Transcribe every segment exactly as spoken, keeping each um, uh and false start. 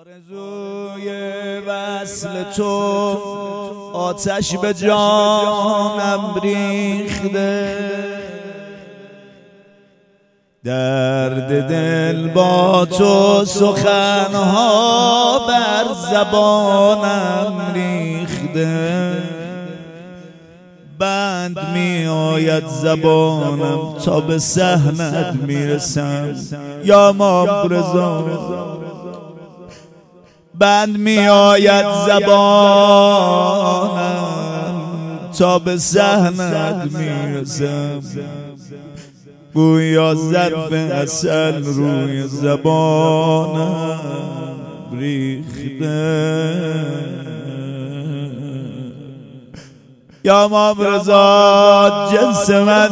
آرزوی وصل تو آتش به جانم ریخته، درد دل با تو سخنها بر زبانم ریخته. بند می آید زبانم تا به صحنت میرسم یا امام رضا. بند می آید زبانم تا به صحنت میرسم، گویا ظرف عسل روی زبانم ریخته. یا امام رضا جنس من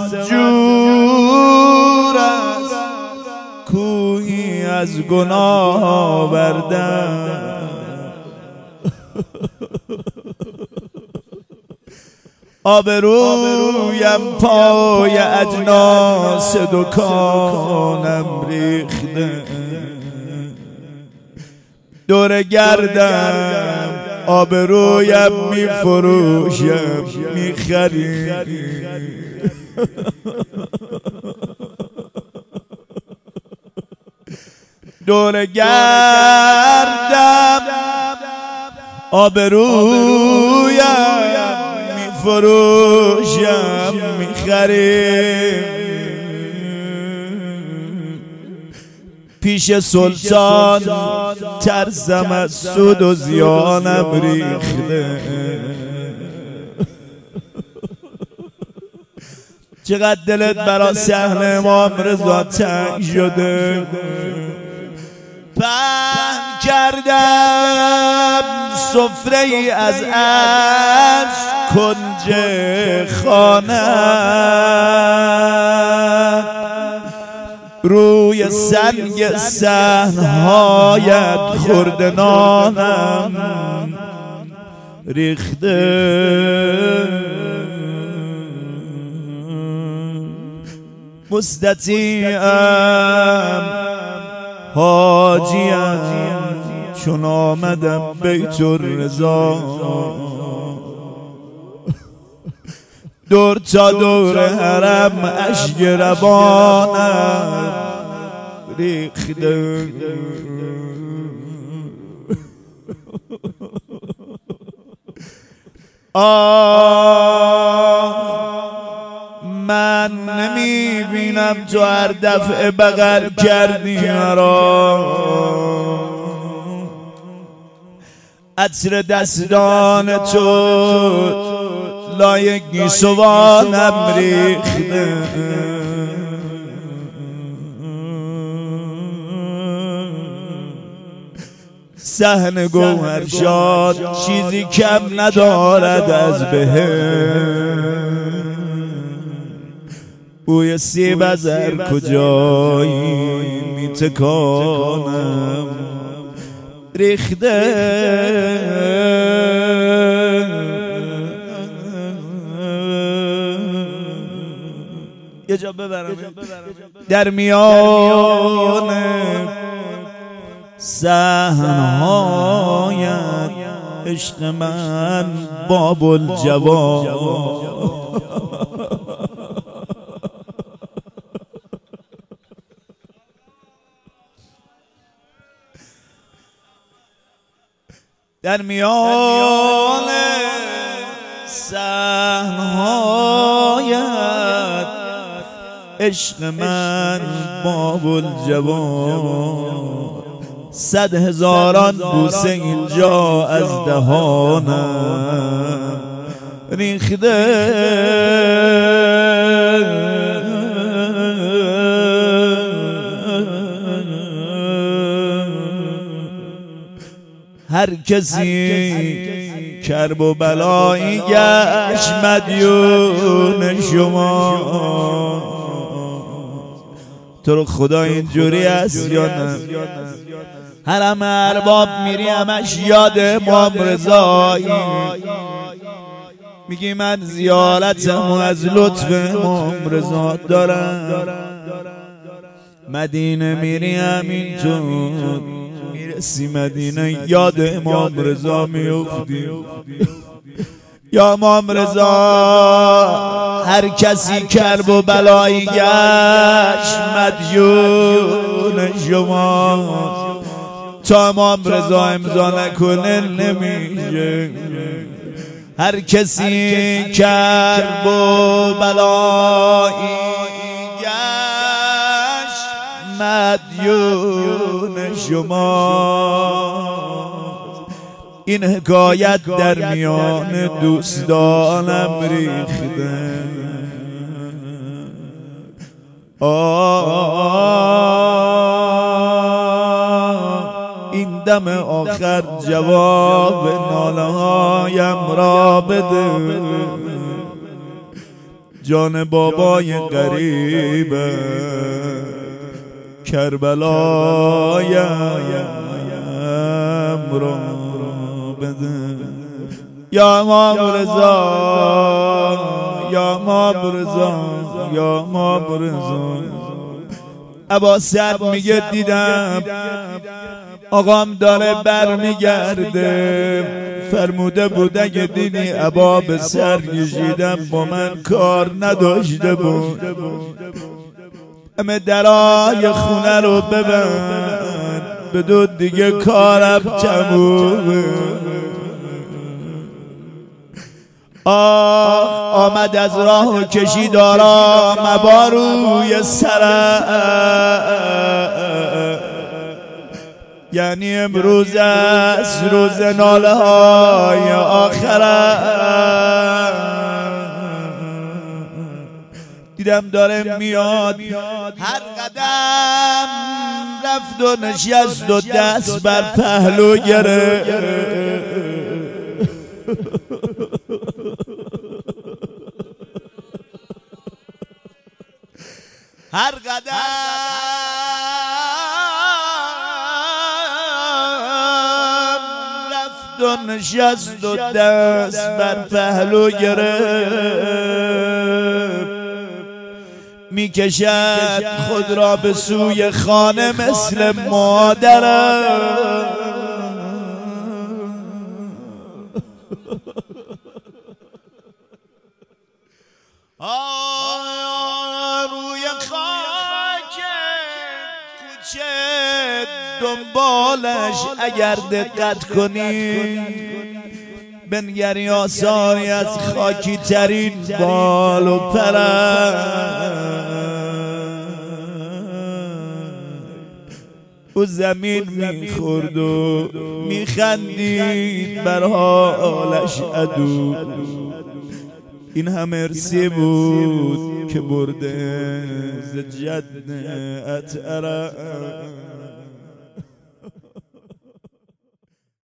جور است، کوهی از گناه آوردم. آبرویم پای اجناس دکانم ریخته، دور گردم آبرویم می فروشم می خرید. دور گردم آبرویم می فروشم می خرید. پیش سلطان ترسم از سود و زیانم ریخته. چقدر دلت برا صحن امام رضا تنگ شده. پهن کردم سفره ای از عرش کنج خانه، روی سنگ صحن‌هایت خورده نانم ریخته. مستطیعم حاجیم چون آمدم بیت الرضا، دور تا دور حرم اشک روانم ریخته. آه من نمی بینم تو هر دفعه بغل کردی مرا، عطر دستان تو لای گیسوانم ریخته. صحن گوهرشاد چیزی کم ندارد از بهم، بوی سیب از هر کجایی میتکانم ریخته. یه جا ببرم در میان صحن‌هایت عشق من باب الجواب. در میان صحن‌هایت عشق من باب الجواب. صد هزاران بوسه اینجا از دهانم ریخته. هر کسی کرب و بلایی گشت مدیون شما، تو رو خدا اینجوری هست یا نه؟ حرم ارباب میری همش یاد امام رضایی، میگی من زیارتمو از لطف امام رضا دارم. مدینه میری همینطور کسی مدینه یاد امام رضا میفتی. یا امام رضا هر کسی کرب و بلایی گشت مدیون شما، تا امام رضا امضا نکنه نمیشه. هر کسی کرب و بلایی گشت مدیون شما. این حکایت در میان دوستانم ریخته. این دم آخر جواب ناله هایم را بده. جان بابای غریب کربلایم را بده. یا امام رضا، یا امام رضا، یا امام رضا. ابا سعد میگه دیدم آقام داره بر میگرده، فرموده بود اگه دیدی ابا به سر کشیدم با من کار نداشته بود. همه درای خونه رو ببند، بدون دیگه کارم تمومه. آخ آمد از راه و کشید آرام ابا روی سرم. یعنی امروز است روز ناله های آخرم. دیدم داره میاد، هر قدم رفت و نشست و دست بر پهلو گرفت. هر قدم رفت و نشست و دست بر پهلو گرفت. میکشد خود را به سوی خانه مثل مادرم. روی خاک کوچه دنبالش اگر دقت کنی بنگری آثاری از خاکی ترین بال و پرم. او زمین میخورد و میخندید بر حالش عدو. این هم ارسی بود که برده ز جد اطهرم.